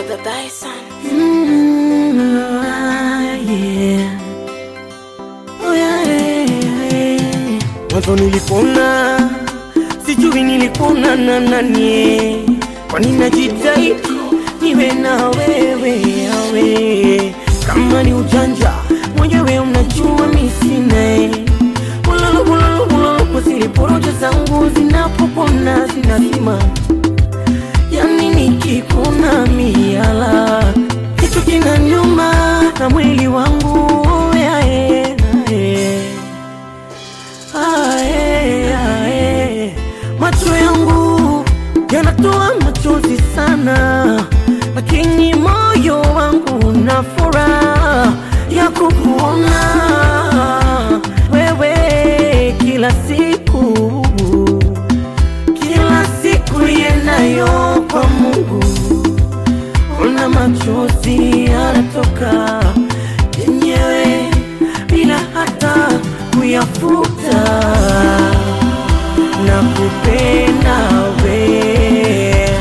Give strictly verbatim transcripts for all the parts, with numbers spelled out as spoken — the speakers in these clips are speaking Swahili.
the Dyson. Mm, yeah. Oh, yeah, yeah. Mwanzo nilipona, sijui nilipona na nani. Kwani najitahidi niwe na wewe, wewe. Kama ni ujanja, mwenyewe unajua mimi sina. Ulolo ulolo ulolo kwa zile porojo zangu zinapopona zinazima. Yani nikikuna miala kitu kinaniuma na mwili wangu ae, ae. Ae, ae. Macho yangu yanatoa machozi sana, lakini moyo wangu na furaha ya kukuona wewe kila siku, kila siku yenayo kwa Mungu. Ona machozi yanatoka yenyewe bila hata kuyafuta. Nakupenda wewe,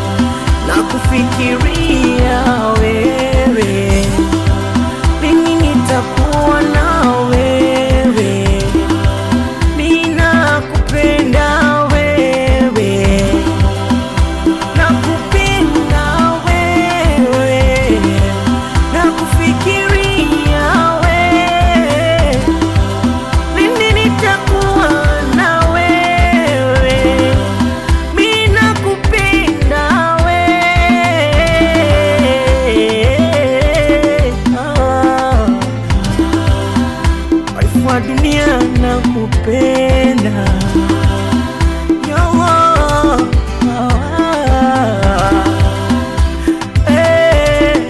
nakufikiria wewe, mimi nitakuwa na wewe. Mimi nakupenda wewe, nakupenda wewe, nakufikiria wewe, mimi nitakuwa na wewe. Mimi nakupenda wewe, ah. Kwa dunia nakupenda, yo, oh, ah. Eh,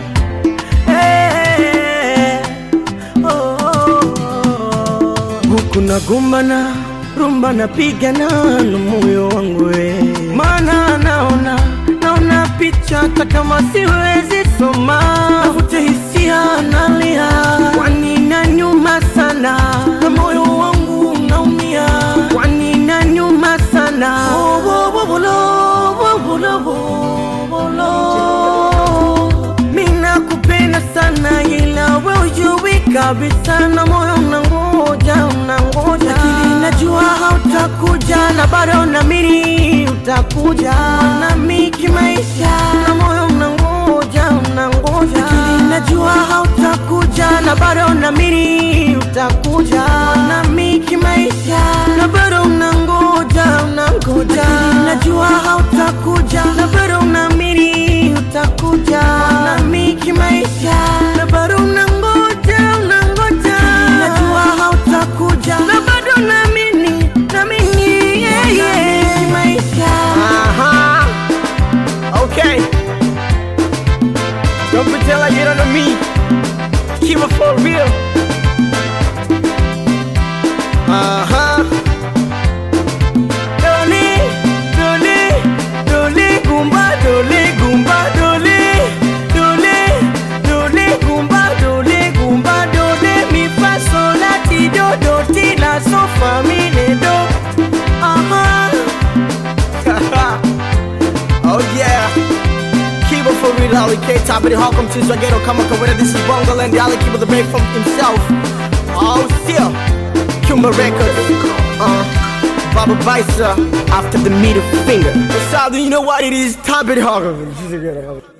eh, oh, oh, oh. Huku nagombana, rumba napigana na moyo wangu we. Maana naona, naona picha hata kama siwezi soma. Navute hisia nalia, kwani inaniuma sana, na moyo wangu unaumia, kwani inaniuma sana. Oh, oh, oh, oh, oh, oh, oh, oh. Mimi nakupenda sana ila wewe hujui kabisa, na moyo unangoja, unangoja. Lakini najua hautakuja, na bado naamini utakuja nami kimaisha, na moyo unangoja, unangoja. Lakini najua hautakuja, na bado naamini utakuja nami kimaisha, na bado unangoja, unangoja. Lakini najua hautakuja, na bado naamini utakuja nami kimaisha, na bado unangoja, unangoja. Najua hautakuja, na bado naamini, naamini, yeah, yeah, kimaisha. Aha. Okay. Don't pretend like you don't know me. Keep it for real. Uh-huh. Dole, dole, dole, gumba, dole, gumba, dole, dole, dole, gumba, dole, gumba, dole, mi fa sol la ti do do ti la so fa mi le do. Uh-huh. Oh yeah. Keep it for real, Ali K. Top of the Hawk, I'm Tuesday Ghetto, come on, come with it. This is Bongo and Ali, keep it the break from himself. Oh, still, Kumba Records, uh, Baba Visa, after the middle finger. So, you know what it is? Top of the Hawk.